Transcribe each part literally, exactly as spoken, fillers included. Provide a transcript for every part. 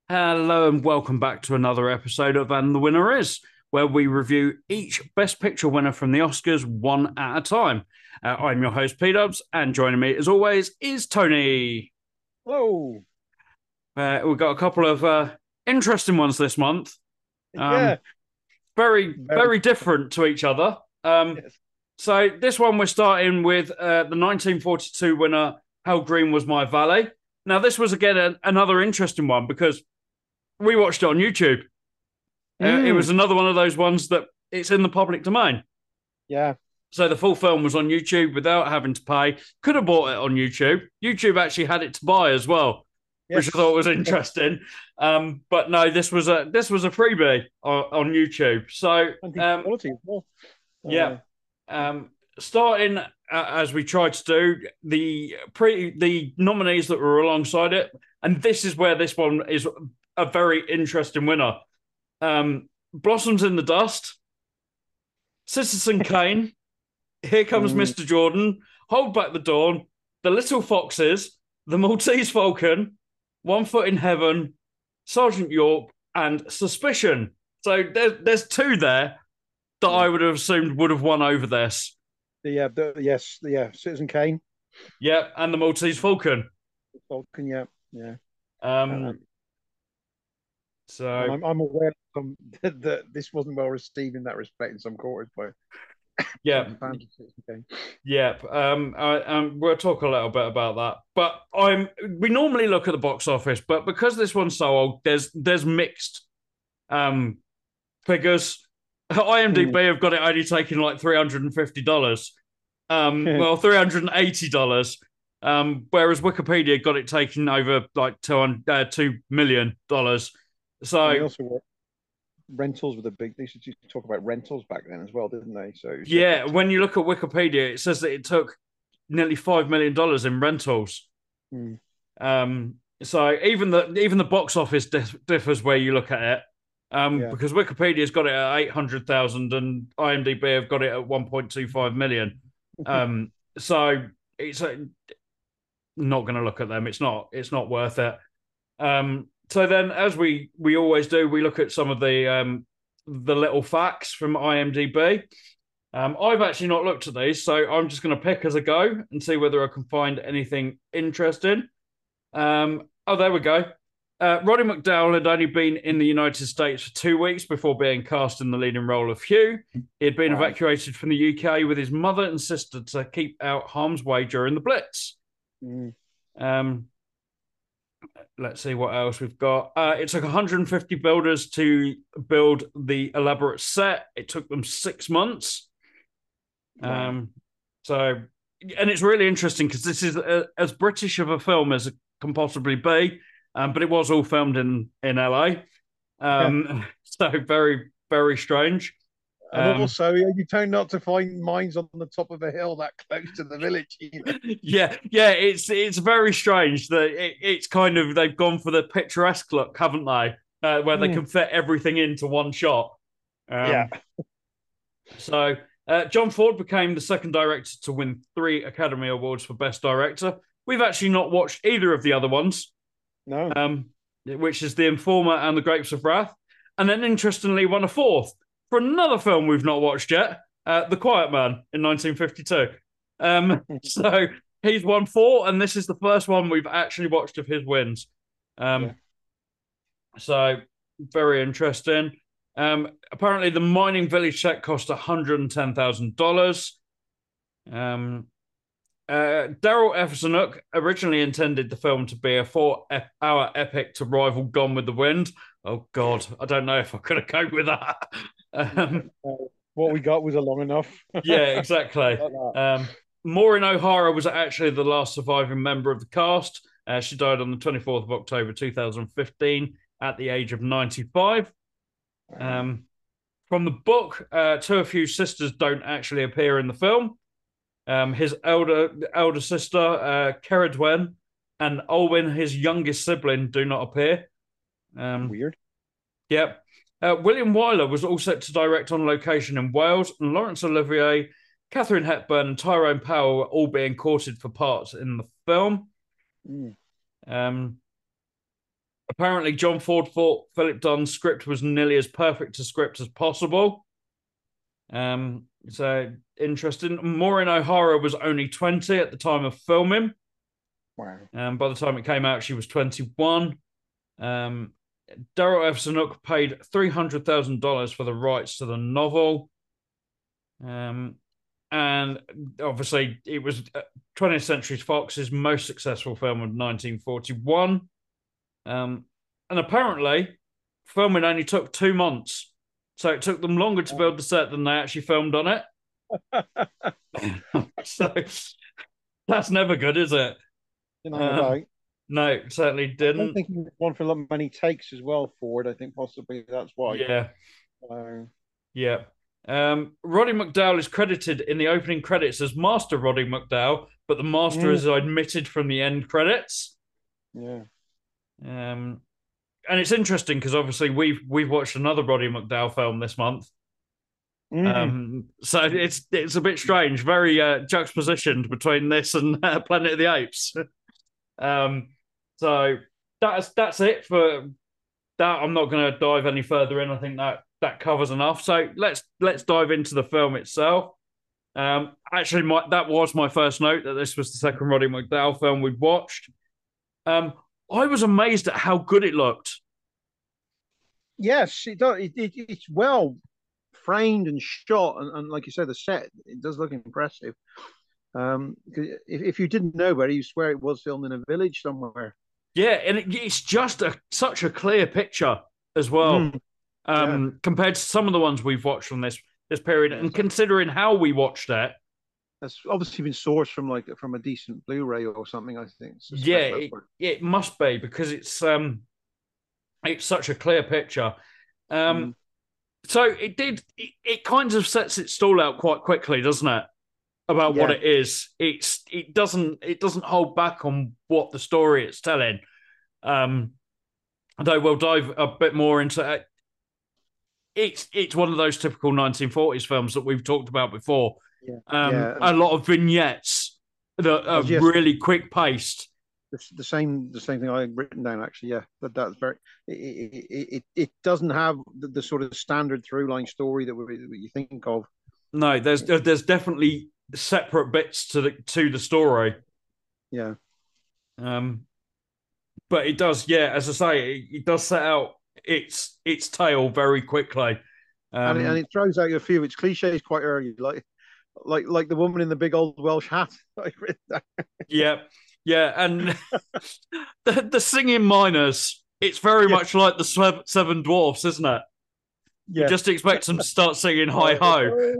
Hello and welcome back to another episode of And the Winner Is, where we review each Best Picture winner from the Oscars one at a time. Uh, I'm your host, P Dubs, and joining me as always is Tony. Hello. Uh, we've got a couple of uh, interesting ones this month. Yeah, Um, very, very very different to each other. Um, yes. so this one we're starting with uh, the nineteen forty-two winner, How Green Was My Valley. Now, this was again a, another interesting one because we watched it on YouTube. Uh, it Mm, was another one of those ones that it's in the public domain. yeah. So the full film was on YouTube without having to pay. Could have bought it on YouTube. YouTube actually had it to buy as well, which I thought Yes. was interesting. Um, but no, this was a this was a freebie on, on YouTube. So And the um, quality as well. yeah, Uh, um, starting uh, as we tried to do the pre the nominees that were alongside it, and this is where this one is a very interesting winner. Um, Blossoms in the Dust, Citizen Kane, Here Comes mm, Mister Jordan, Hold Back the Dawn, The Little Foxes, The Maltese Falcon, One Foot in Heaven, Sergeant York, and Suspicion. So there's there's two there that I yeah. would have assumed would have won over this. The, uh, the yes, the, yeah, Citizen Kane. Yep, and The Maltese Falcon. Falcon, yeah, yeah. Uh, Um, and so I'm I'm aware that, some, that, that this wasn't well received in that respect in some quarters by yeah, certain fans of Citizen Kane. Yep. Um, I, um, we'll talk a little bit about that. But I'm we normally look at the box office, but because this one's so old, there's there's mixed um figures. Mm. IMDb have got it only taking like three hundred and fifty dollars. Um, well, three hundred and eighty dollars. Um, whereas Wikipedia got it taken over like two hundred, uh, two million dollars. And they So also were rentals with a big. They used to talk about rentals back then as well, didn't they? So it's a yeah, when you look at Wikipedia, it says that it took nearly five million dollars in rentals. mm, Um, so even the even the box office dif- differs where you look at it, um, yeah. because Wikipedia's got it at eight hundred thousand and IMDb have got it at one point two five million. Um, so it's uh, not going to look at them. It's not. It's not worth it. Um, so then, as we we always do, we look at some of the um, the little facts from IMDb. Um, I've actually not looked at these, so I'm just going to pick as I go and see whether I can find anything interesting. Um, oh, there we go. Uh, Roddy McDowall had only been in the United States for two weeks before being cast in the leading role of Hugh. He had been Wow. evacuated from the U K with his mother and sister to keep out harm's way during the Blitz. Mm, Um, let's see what else we've got. Uh, it took one hundred fifty builders to build the elaborate set. It took them six months. wow. Um, so, and it's really interesting because this is a, as British of a film as it can possibly be, um, but it was all filmed in in L A. Yeah. Um, so very very strange. And Um, also, yeah, you tend not to find mines on the top of a hill that close to the village either. yeah, yeah, it's it's very strange that it, it's kind of they've gone for the picturesque look, haven't they? Uh, where they Mm, can fit everything into one shot. yeah. Um, so uh, John Ford became the second director to win three Academy Awards for Best Director. We've actually not watched either of the other ones, No. um, which is The Informer and The Grapes of Wrath. And then, interestingly, won a fourth for another film we've not watched yet, uh, The Quiet Man in nineteen fifty-two. Um, so he's won four, and this is the first one we've actually watched of his wins. Yeah. Um, so very interesting. Um, apparently, the mining village set cost one hundred ten thousand dollars. Um, uh, Daryl F. Zanuck originally intended the film to be a four-hour epic to rival Gone with the Wind. Oh God, I don't know if I could have coped with that. Um, Uh, what we got was a long enough. yeah, exactly. Like that. Um, Maureen O'Hara was actually the last surviving member of the cast. Uh, she died on the twenty-fourth of October two thousand fifteen at the age of ninety-five. Wow. Um, from the book, uh, two of Hugh's sisters don't actually appear in the film. Um, his elder elder sister, uh, Ceridwen, and Olwyn, his youngest sibling, do not appear. Um, Weird. yep. Uh, William Wyler was all set to direct on location in Wales, and Laurence Olivier, Catherine Hepburn, and Tyrone Power were all being courted for parts in the film. Mm. Um, Apparently, John Ford thought Philip Dunn's script was nearly as perfect a script as possible. Um, so interesting. Maureen O'Hara was only twenty at the time of filming. Wow. Um, by the time it came out, she was twenty-one. Um, Darryl F. Zanuck paid three hundred thousand dollars for the rights to the novel. Um, and obviously, it was twentieth Century Fox's most successful film of nineteen forty-one. Um, and apparently, filming only took two months. So it took them longer to build the set than they actually filmed on it. So that's never good, is it? Um, no, certainly didn't. I don't think he was one for many takes as well, Ford. I think possibly that's why. Yeah. Uh, yeah. Um, Roddy McDowall is credited in the opening credits as Master Roddy McDowall, but the Master mm. is omitted from the end credits. Yeah. Um, and it's interesting because obviously we've we've watched another Roddy McDowall film this month. Mm. Um, so it's it's a bit strange, very uh, juxtapositioned between this and uh, Planet of the Apes. um, so that's that's it for that. I'm not going to dive any further in. I think that that covers enough. So let's let's dive into the film itself. Um, actually, my, that was my first note that this was the second Roddy McDowall film we've watched. Um, I was amazed at how good it looked. Yes, it does. It, it, it's well framed and shot, and, and like you said, the set, it does look impressive. Um, if, if you didn't know better, you swear it was filmed in a village somewhere. Yeah, and it, it's just a such a clear picture as well, mm, um, yeah. compared to some of the ones we've watched from this this period. And considering how we watched it, that's obviously been sourced from like from a decent Blu-ray or something. I think. Yeah, it, it must be because it's um, it's such a clear picture. Um, mm. So it did. It, it kind of sets its stall out quite quickly, doesn't it? About yeah. what it is. It's it doesn't it doesn't hold back on what the story it's telling. Um, though we'll dive a bit more into it. It's it's one of those typical nineteen forties films that we've talked about before. Yeah. Um, yeah. A lot of vignettes that are just, really quick paced. The same the same thing I had written down actually. Yeah, that that's very. It it, it, it doesn't have the, the sort of standard through line story that, we, that you think of. No, there's there's definitely separate bits to the to the story. Yeah. Um, but it does, yeah, as I say, it, it does set out its its tale very quickly. Um, and, it, and it throws out a few of its cliches quite early, like like like the woman in the big old Welsh hat. yeah, yeah, and the the singing miners. It's very yeah. much like the Seven Dwarfs, isn't it? Yeah. You just expect them to start singing "Hi Ho."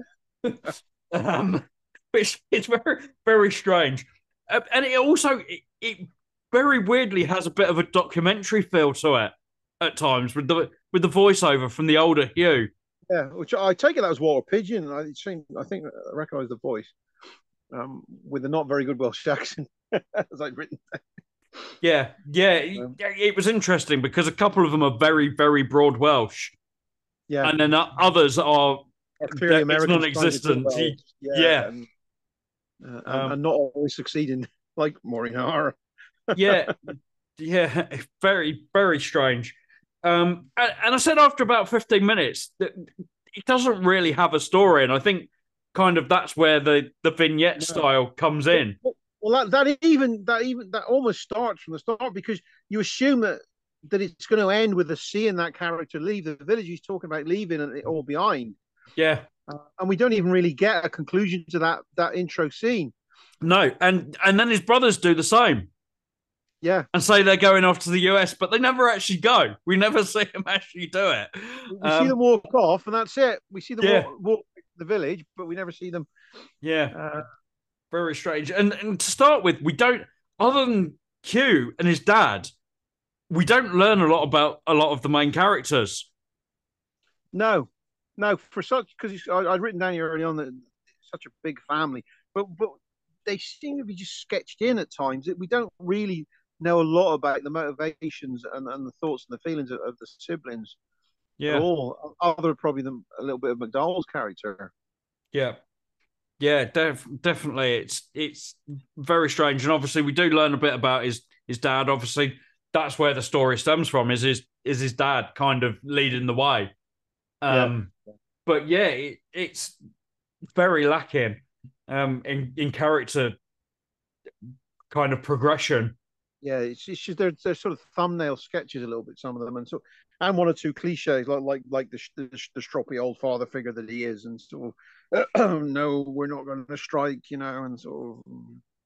um, Which it's very, very strange. Uh, and it also, it, it very weirdly has a bit of a documentary feel to it at times with the with the voiceover from the older Hugh. Yeah, which I take it that was Walter Pidgeon. I think I think I recognise the voice um, with a not very good Welsh accent, as I'd written. Yeah, yeah, um, it, it was interesting because a couple of them are very, very broad Welsh. Yeah, and then others are, are clearly American, non-existent. Yeah, yeah. And, uh, um, and not always succeeding, like Maureen O'Hara. yeah, yeah, very, very strange. Um, and, and I said after about fifteen minutes that it doesn't really have a story, and I think kind of that's where the, the vignette yeah. style comes in. Well, well, that that even that even that almost starts from the start because you assume that that it's going to end with us seeing that character leave the village. He's talking about leaving and it all behind. Yeah, uh, and we don't even really get a conclusion to that that intro scene. No, and and then his brothers do the same. Yeah, and say they're going off to the U S, but they never actually go. We never see them actually do it. We um, see them walk off, and that's it. We see them yeah. walk, walk to the village, but we never see them. Yeah, uh, very strange. And and to start with, we don't, other than Q and his dad, we don't learn a lot about a lot of the main characters. No, no, for such because I'd written down here early on that it's such a big family, but but they seem to be just sketched in at times. We don't really know a lot about the motivations and, and the thoughts and the feelings of, of the siblings. Yeah, at all other probably than a little bit of McDowall's character. Yeah, yeah, def- definitely. It's it's very strange, and obviously we do learn a bit about his his dad. Obviously, that's where the story stems from. Is his is his dad kind of leading the way? Um, yeah. but yeah, it, it's very lacking um, in in character kind of progression. Yeah, it's, it's just they're, they're sort of thumbnail sketches a little bit, some of them, and so and one or two cliches like like like the the, the stroppy old father figure that he is, and sort of no, we're not going to strike, you know, and sort of.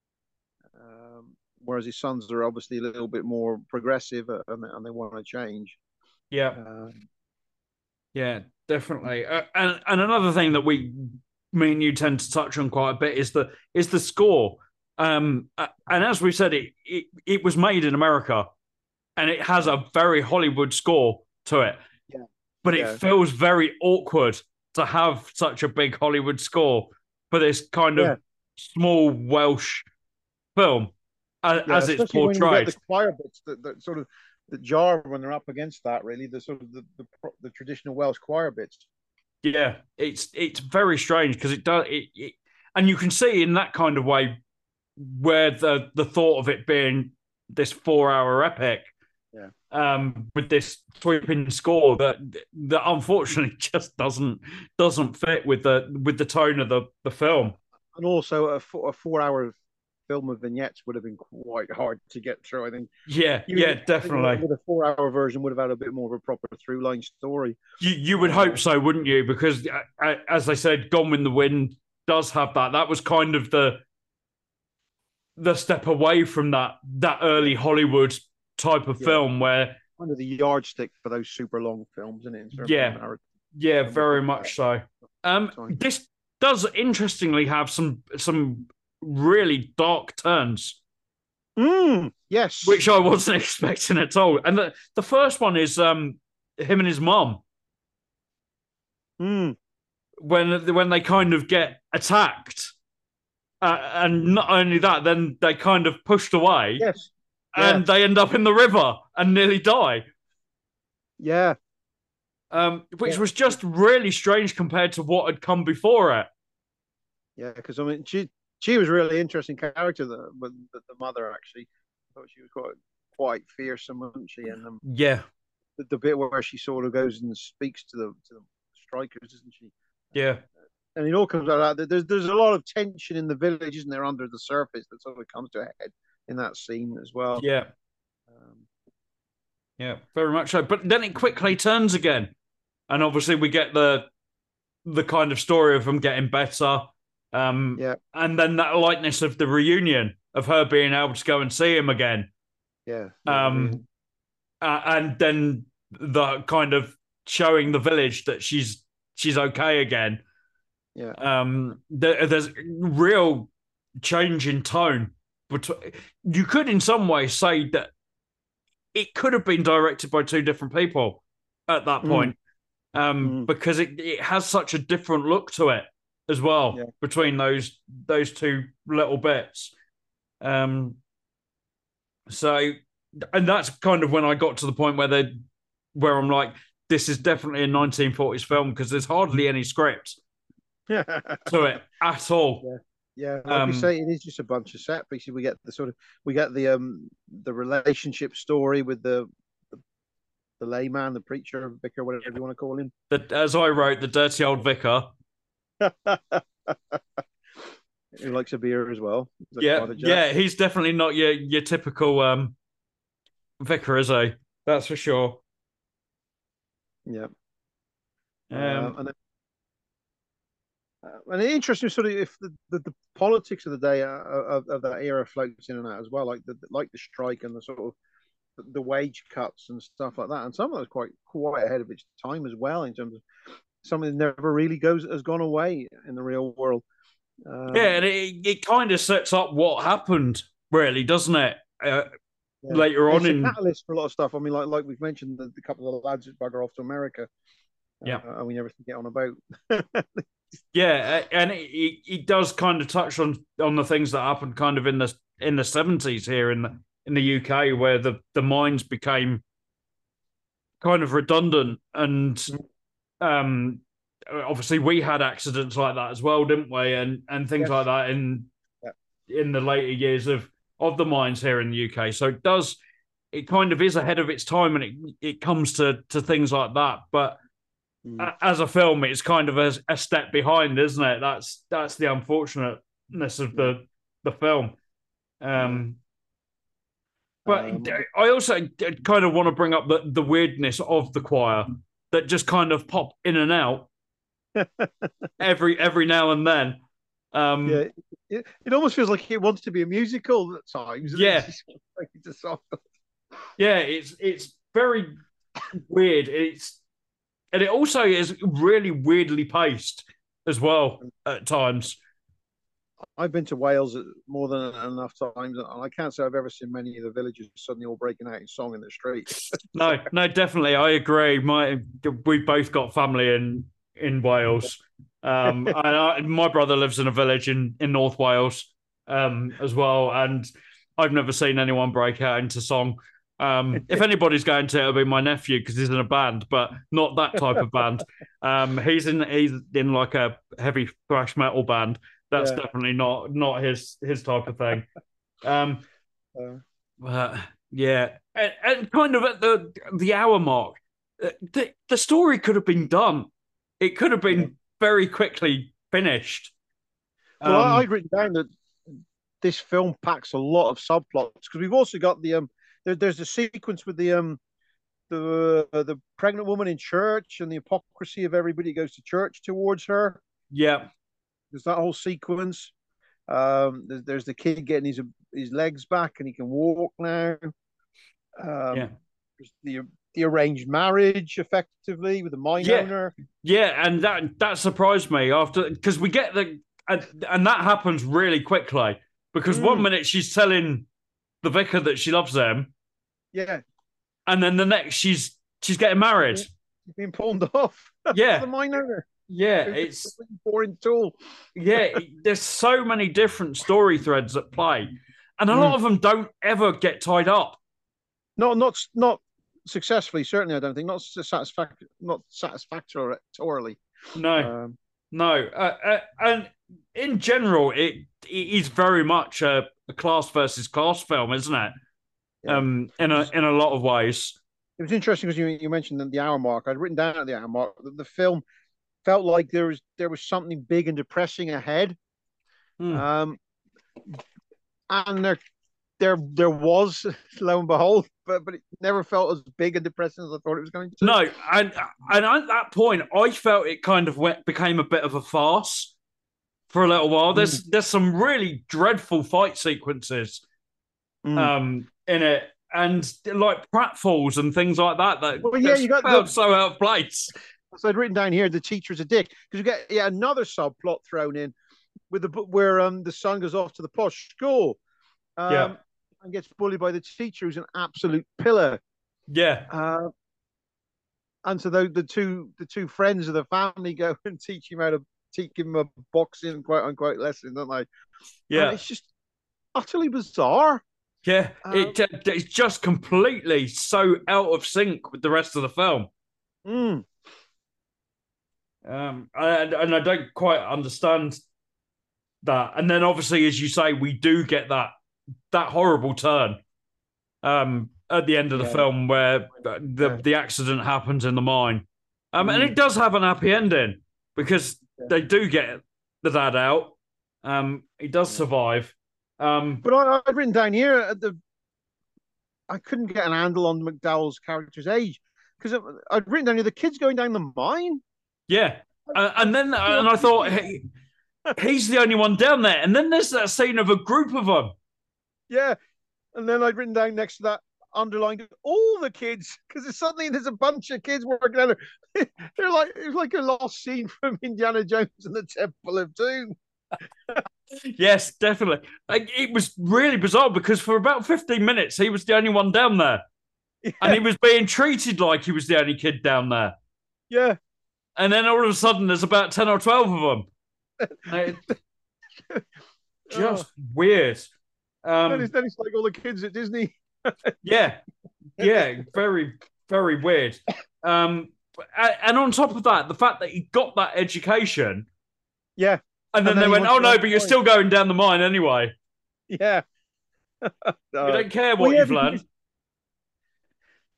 Um, whereas his sons are obviously a little bit more progressive uh, and, and they want to change. Yeah, Uh, yeah, definitely. Uh, and and another thing that we, me and you, tend to touch on quite a bit is the is the score. Um, uh, and as we said, it, it it was made in America, and it has a very Hollywood score to it. yeah, But it yeah. feels very awkward to have such a big Hollywood score for this kind of yeah. small Welsh film, as, yeah, as it's especially when you portrayed. get the choir bits that, that sort of the jar when they're up against that. Really, the sort of the the, the traditional Welsh choir bits. Yeah, it's it's very strange because it does it, it, and you can see in that kind of way where the the thought of it being this four hour epic, yeah, um, with this sweeping score that that unfortunately just doesn't doesn't fit with the with the tone of the the film. And also a four, a four hour film of vignettes would have been quite hard to get through. I think. Yeah, You, yeah, definitely. With a four-hour version, would have had a bit more of a proper through-line story. You you would uh, hope so, wouldn't you? Because uh, as I said, Gone with the Wind does have that. That was kind of the the step away from that that early Hollywood type of yeah. film where under the yardstick for those super long films, isn't it? Yeah, yeah, very much so. Um, this does interestingly have some some really dark turns. Mm, yes, which I wasn't expecting at all. And the, the first one is um him and his mom. Mm. When when they kind of get attacked, uh, and not only that, then they kind of pushed away. Yes, and yeah. they end up in the river and nearly die. Yeah, um, which yeah. was just really strange compared to what had come before it. Yeah, because I mean, she she was a really interesting character. The the, the mother actually, I thought she was quite quite fearsome, wasn't she? And um, yeah, the, the bit where she sort of goes and speaks to the to the strikers, isn't she? Yeah. And it all comes out that there's there's a lot of tension in the village, isn't there, under the surface that sort of comes to a head in that scene as well. Yeah. Um, yeah, very much so. But then it quickly turns again. And obviously we get the the kind of story of them getting better. Um, yeah. And then that lightness of the reunion of her being able to go and see him again. Yeah. Um, uh, and then the kind of showing the village that she's she's okay again. Yeah. Um, there, there's real change in tone. But you could, in some ways, say that it could have been directed by two different people at that point, mm. um, mm. because it, it has such a different look to it as well yeah. between those those two little bits. Um, so, and that's kind of when I got to the point where they, where I'm like, this is definitely a nineteen forties film because there's hardly any script to it at all. Yeah. Yeah, like um, you say, it is just a bunch of set pieces. We get the sort of we get the um the relationship story with the the, the layman, the preacher, vicar, whatever you want to call him. The, as I wrote, the dirty old vicar. Who likes a beer as well. Yeah, yeah, he's definitely not your your typical um vicar, is he? That's for sure. Yeah. Um, um and then, Uh, and interesting, sort of, if the, the, the politics of the day uh, of, of that era floats in and out as well, like the like the strike and the sort of the, the wage cuts and stuff like that, and some of that was quite quite ahead of its time as well in terms of something that never really goes has gone away in the real world. Um, yeah, and it it kind of sets up what happened, really, doesn't it? Uh, yeah. Later on, it's in a catalyst for a lot of stuff. I mean, like like we've mentioned, the, the couple of the lads that bugger off to America. Yeah, uh, and we never get on about. Yeah, and it, it, it does kind of touch on on the things that happened kind of in the in the seventies here in the in the U K, where the the mines became kind of redundant, and um, obviously we had accidents like that as well, didn't we? And and things yes. like that in yeah. in the later years of of the mines here in the U K. So it does it kind of is ahead of its time, and it it comes to to things like that. But Mm. as a film, it's kind of a, a step behind, isn't it? That's that's the unfortunateness of the the film. Um, but Um, I also kind of want to bring up the, the weirdness of the choir that just kind of pop in and out every every now and then. Um, yeah, it, it almost feels like it wants to be a musical at times. And Yeah. it's just like it's a song. yeah, it's it's very weird. It's and it also is really weirdly paced as well at times. I've been to Wales more than enough times, and I can't say I've ever seen many of the villagers suddenly all breaking out in song in the street. No, no, definitely, I agree. My we both got family in in Wales. Um, and I, my brother lives in a village in in North Wales, um, as well, and I've never seen anyone break out into song. Um, if anybody's going to, it'll be my nephew because he's in a band, but not that type of band. Um, he's in he's in like a heavy thrash metal band. That's Yeah. definitely not not his his type of thing. Um, Uh, uh, yeah, and, and kind of at the the hour mark, uh, the the story could have been done. It could have been Yeah. very quickly finished. well, I, Um, I'd written down that this film packs a lot of subplots because we've also got the um. There, there's a sequence with the um the uh, the pregnant woman in church and the hypocrisy of everybody who goes to church towards her. yeah, There's that whole sequence. Um, there's, there's the kid getting his his legs back and he can walk now. yeah, Um, there's the the arranged marriage, effectively, with the mine Yeah. owner. yeah, and that that surprised me after because we get the and, and that happens really quickly because one Mm. minute she's telling the vicar that she loves him, Yeah, and then the next she's she's getting married. he's being pawned off. Yeah. to the mine owner. Yeah, It's it's a boring tool. yeah. There's so many different story threads at play, and a Mm. lot of them don't ever get tied up. Not not not successfully. Certainly, I don't think not satisfactory. Not satisfactorily. No, Um, no, uh, uh, and in general, it it is very much a, a class versus class film, isn't it? Yeah. Um, in a in a lot of ways. It was interesting because you you mentioned the hour mark. I'd written down at the hour mark that the film felt like there was there was something big and depressing ahead. Hmm. Um, and there there there was, lo and behold, but but it never felt as big and depressing as I thought it was going to. No, and and at that point, I felt it kind of went, became a bit of a farce for a little while. There's there's some really dreadful fight sequences, Mm. um, in it, and like pratfalls and things like that. That Well, yeah, just you got felt the- so out of place. So I'd written down here the teacher's a dick because you get yeah another subplot thrown in with the where um the son goes off to the posh school, um, Yeah. and gets bullied by the teacher who's an absolute pillar. Yeah, Uh, and so the, the two the two friends of the family go and teach him how to teach him a boxing quote unquote lesson, don't they? yeah. And it's just utterly bizarre. Yeah, Um, it it's just completely so out of sync with the rest of the film. Mm. Um, and, and I don't quite understand that. And then obviously, as you say, we do get that that horrible turn um, at the end of the Yeah. film where the Yeah. the accident happens in the mine, um, and Mm. it does have an happy ending because Yeah. they do get the dad out. Um, he does survive. Um, But I, I'd written down here at the I couldn't get an handle on McDowell's character's age because I'd written down here the kid's going down the mine. Yeah, uh, and then and I thought he, he's the only one down there, and then there's that scene of a group of them. Yeah, and then I'd written down next to that underlined all the kids because suddenly there's a bunch of kids working out. They're like it was like a lost scene from Indiana Jones and the Temple of Doom. Yes, definitely. Like, it was really bizarre because for about fifteen minutes he was the only one down there, Yeah, and he was being treated like he was the only kid down there. yeah. And then all of a sudden there's about ten or twelve of them. It- just weird. Then Um, it's, then it's like all the kids at Disney. Yeah, yeah, very, very weird. Um, a- and on top of that, the fact that he got that education, Yeah, and then And then they he went, wants "Oh to no, learn but you're more." still going down the mine anyway. yeah. We Uh, don't care well, what yeah, you've because learned."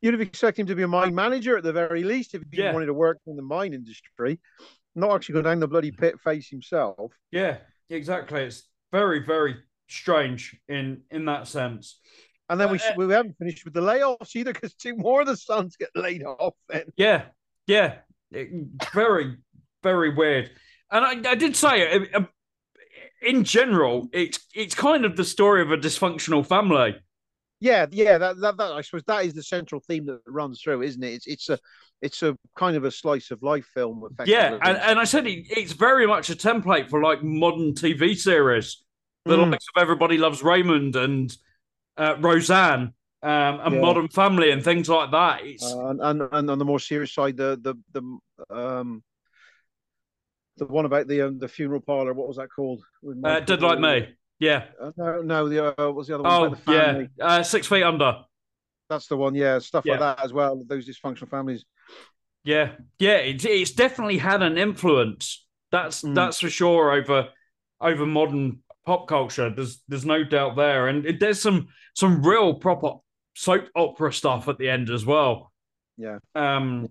you'd have expected him to be a mine manager at the very least if he Yeah, wanted to work in the mine industry, not actually go down the bloody pit face himself. yeah, exactly. It's very, very strange in in that sense. And then Uh, we uh, we haven't finished with the layoffs either because two more of the sons get laid off. Then yeah, yeah, It- very, very weird. And I, I did say, uh, uh, in general, it's it's kind of the story of a dysfunctional family. yeah, yeah, that, that that I suppose that is the central theme that runs through, isn't it? It's it's a it's a kind of a slice of life film, Yeah, and, effectively. and I said it, it's very much a template for like modern T V series, the Mm, likes of Everybody Loves Raymond and uh, Roseanne, um, and yeah, Modern Family and things like that. It's uh, and, and on the more serious side, the the the um the one about the um, the funeral parlor. What was that called? With uh, Dead Like Michael. Me. Yeah. Uh, no, no. The uh, what was the other one about the Oh yeah. family? Uh, Six Feet Under. That's the one. Yeah, stuff like Yeah. that as well. Those dysfunctional families. Yeah. Yeah. It's it's definitely had an influence. That's Mm, that's for sure over over modern pop culture. There's there's no doubt there, and it, there's some some real proper soap opera stuff at the end as well. yeah. Um,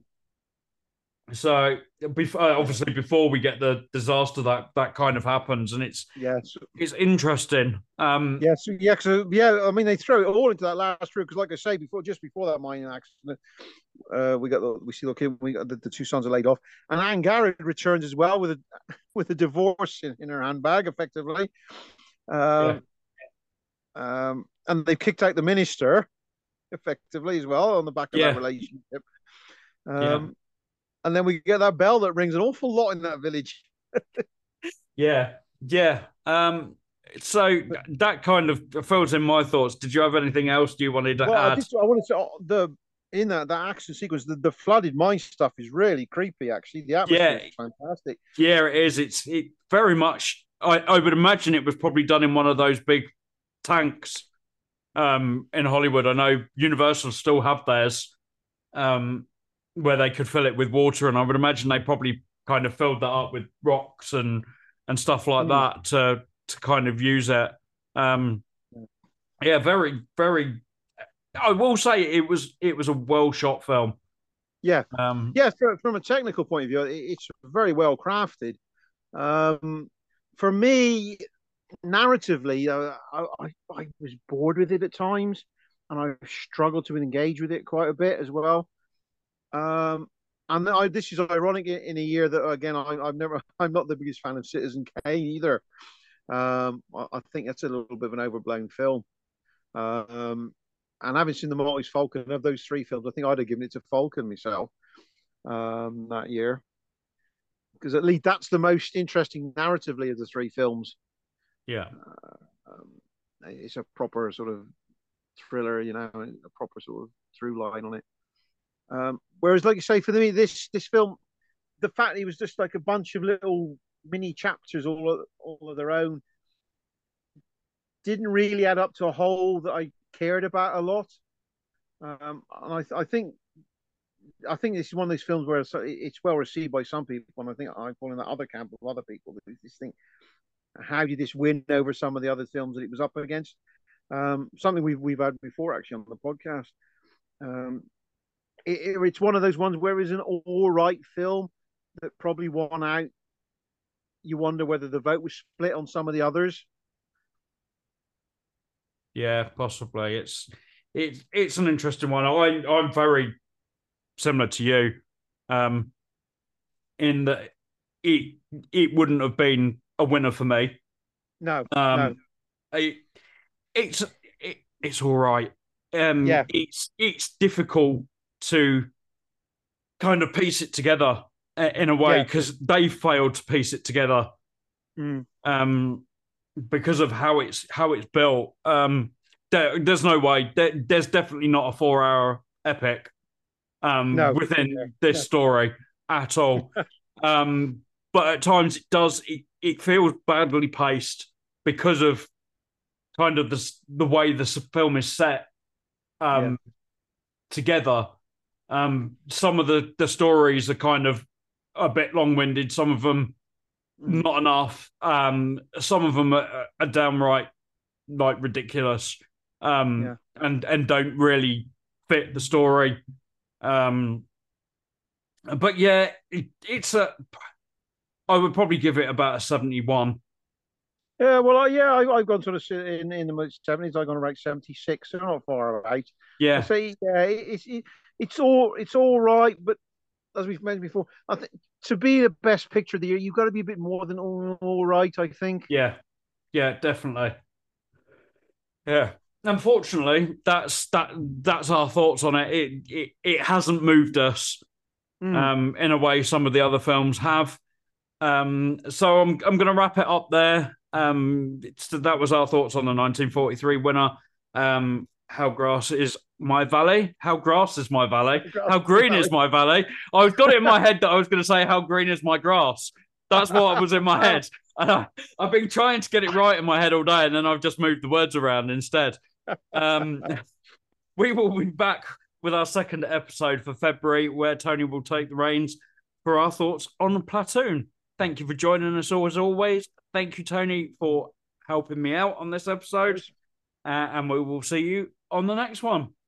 So before, obviously, before we get the disaster that that kind of happens, and it's Yeah, it's interesting. Um, yeah, so, yeah, so yeah. I mean, they throw it all into that last route because, like I say before, just before that mining accident, uh, we got the, we see the kid, we got the, the two sons are laid off, and Anne Garrett returns as well with a with a divorce in, in her handbag, effectively. yeah, Um, um, and they've kicked out the minister, effectively as well, on the back of that yeah, relationship. yeah, Um, and then we get that bell that rings an awful lot in that village. yeah, yeah. Um, so that kind of fills in my thoughts. Did you have anything else you wanted to Well, I add? just I wanted to oh, the in that that action sequence, the, the flooded mine stuff is really creepy. Actually, the atmosphere Yeah, is fantastic. yeah, it is. It's it very much. I, I would imagine it was probably done in one of those big tanks um, in Hollywood. I know Universal still have theirs, um, where they could fill it with water, and I would imagine they probably kind of filled that up with rocks and and stuff like Mm. that to to kind of use it. Um, yeah, very very. I will say it was it was a well shot film. Yeah, Um, yeah. From, from a technical point of view, it, it's very well crafted. Um, for me, narratively, uh, I, I I was bored with it at times, and I struggled to engage with it quite a bit as well. Um, and I, this is ironic in, in a year that again I, I've never I'm not the biggest fan of Citizen Kane either. Um, I, I think that's a little bit of an overblown film. Um, and having seen the Maltese Falcon of those three films, I think I'd have given it to Falcon myself um, that year because at least that's the most interesting narratively of the three films. yeah, Um, it's a proper sort of thriller, you know, a proper sort of through line on it. Um, whereas, like you say, for me, this this film, the fact it was just like a bunch of little mini chapters, all of, all of their own, didn't really add up to a whole that I cared about a lot. Um, and I, I think I think this is one of those films where it's well received by some people, and I think I fall in that other camp of other people that just think, how did this win over some of the other films that it was up against? Um, something we've we've had before actually on the podcast. Um, it, it, it's one of those ones where it's an all right film that probably won out. You wonder whether the vote was split on some of the others. yeah, possibly. It's it's it's an interesting one. I I'm very similar to you, um, in that it it wouldn't have been a winner for me. No, no, Um, it, it's it, it's all right. Um, yeah, it's it's difficult to kind of piece it together in a way yeah, because they failed to piece it together. mm, Um, because of how it's how it's built. Um, there, there's no way. There, there's definitely not a four-hour epic um, no, yeah, within this no, story at all. Um, but at times it does. It, it feels badly paced because of kind of the the way the film is set yeah, um, together. Um, some of the the stories are kind of a bit long winded. Some of them mm, not enough. Um, some of them are, are downright like ridiculous, um, yeah, and and don't really fit the story. Um, but yeah, it, it's a. I would probably give it about a seventy-one. Yeah, well, I, yeah, I, I've gone sort of in in the seventies. I've gone around seventy-six, so not far away. I Yeah, say, yeah, it's it, it's all it's all right, but as we've mentioned before, I think to be the best picture of the year, you've got to be a bit more than all, all right. I think. yeah, yeah, definitely. Yeah. Unfortunately, that's that. That's our thoughts on it. It it, it hasn't moved us Mm. um, in a way some of the other films have. Um, so I'm I'm going to wrap it up there. Um, it's, that was our thoughts on the nineteen forty-three winner. Um, how grass is my valley? How grass is my valley? How green is my valley? I've got it in my head that I was going to say how green is my grass. That's what was in my head. And I, I've been trying to get it right in my head all day, and then I've just moved the words around instead. Um, we will be back with our second episode for February, where Tony will take the reins for our thoughts on Platoon. Thank you for joining us all, as always. Thank you, Tony, for helping me out on this episode. Uh, and we will see you on the next one.